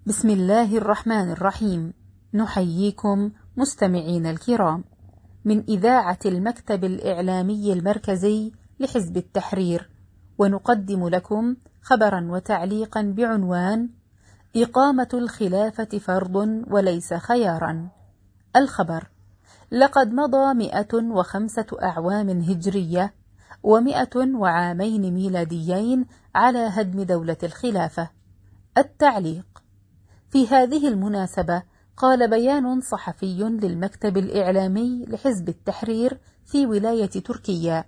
بسم الله الرحمن الرحيم. نحييكم مستمعين الكرام من إذاعة المكتب الإعلامي المركزي لحزب التحرير، ونقدم لكم خبرا وتعليقا بعنوان: إقامة الخلافة فرض وليس خيارا. الخبر: لقد مضى 105 أعوام هجرية و100 وعامين ميلاديين على هدم دولة الخلافة. التعليق: في هذه المناسبة قال بيان صحفي للمكتب الإعلامي لحزب التحرير في ولاية تركيا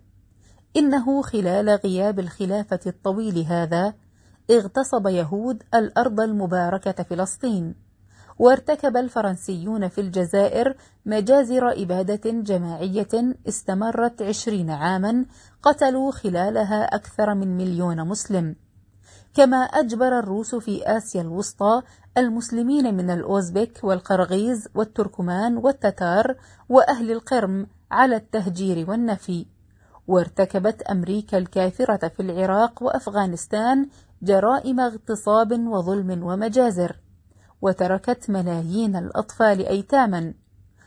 إنه خلال غياب الخلافة الطويل هذا اغتصب يهود الأرض المباركة فلسطين، وارتكب الفرنسيون في الجزائر مجازر إبادة جماعية استمرت 20 عاما قتلوا خلالها أكثر من 1,000,000 مسلم، كما أجبر الروس في آسيا الوسطى المسلمين من الأوزبك والقرغيز والتركمان والتتار وأهل القرم على التهجير والنفي، وارتكبت أمريكا الكافرة في العراق وأفغانستان جرائم اغتصاب وظلم ومجازر، وتركت ملايين الأطفال أيتاما،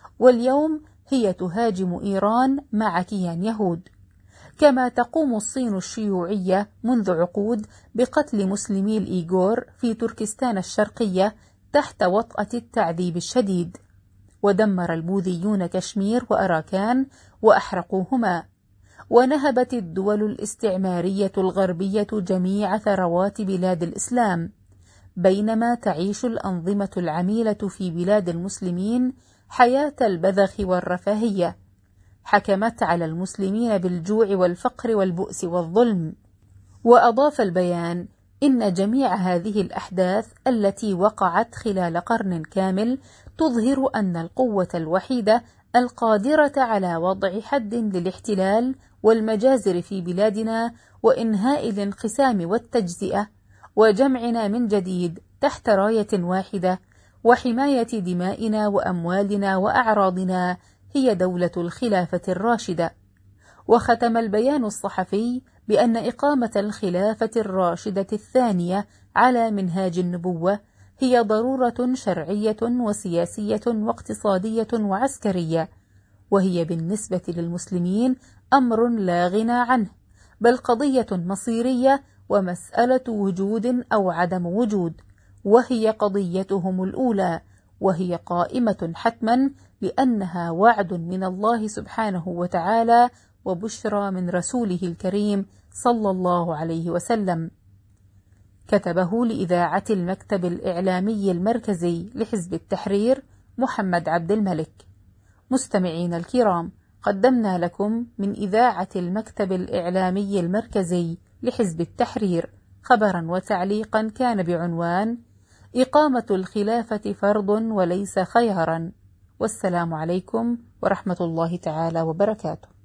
واليوم هي تهاجم إيران مع كيان يهود. كما تقوم الصين الشيوعية منذ عقود بقتل مسلمي الإيغور في تركستان الشرقية تحت وطأة التعذيب الشديد، ودمر البوذيون كشمير وأراكان وأحرقوهما، ونهبت الدول الاستعمارية الغربية جميع ثروات بلاد الإسلام، بينما تعيش الأنظمة العميلة في بلاد المسلمين حياة البذخ والرفاهية، حكمت على المسلمين بالجوع والفقر والبؤس والظلم. وأضاف البيان إن جميع هذه الأحداث التي وقعت خلال قرن كامل تظهر أن القوة الوحيدة القادرة على وضع حد للاحتلال والمجازر في بلادنا وإنهاء الانقسام والتجزئة وجمعنا من جديد تحت راية واحدة وحماية دمائنا وأموالنا وأعراضنا هي دولة الخلافة الراشدة. وختم البيان الصحفي بأن إقامة الخلافة الراشدة الثانية على منهاج النبوة هي ضرورة شرعية وسياسية واقتصادية وعسكرية، وهي بالنسبة للمسلمين أمر لا غنى عنه، بل قضية مصيرية ومسألة وجود أو عدم وجود، وهي قضيتهم الأولى، وهي قائمة حتما لأنها وعد من الله سبحانه وتعالى وبشرى من رسوله الكريم صلى الله عليه وسلم. كتبه لإذاعة المكتب الإعلامي المركزي لحزب التحرير محمد عبد الملك. مستمعين الكرام، قدمنا لكم من إذاعة المكتب الإعلامي المركزي لحزب التحرير خبرا وتعليقا كان بعنوان: إقامة الخلافة فرض وليس خيارا. والسلام عليكم ورحمة الله تعالى وبركاته.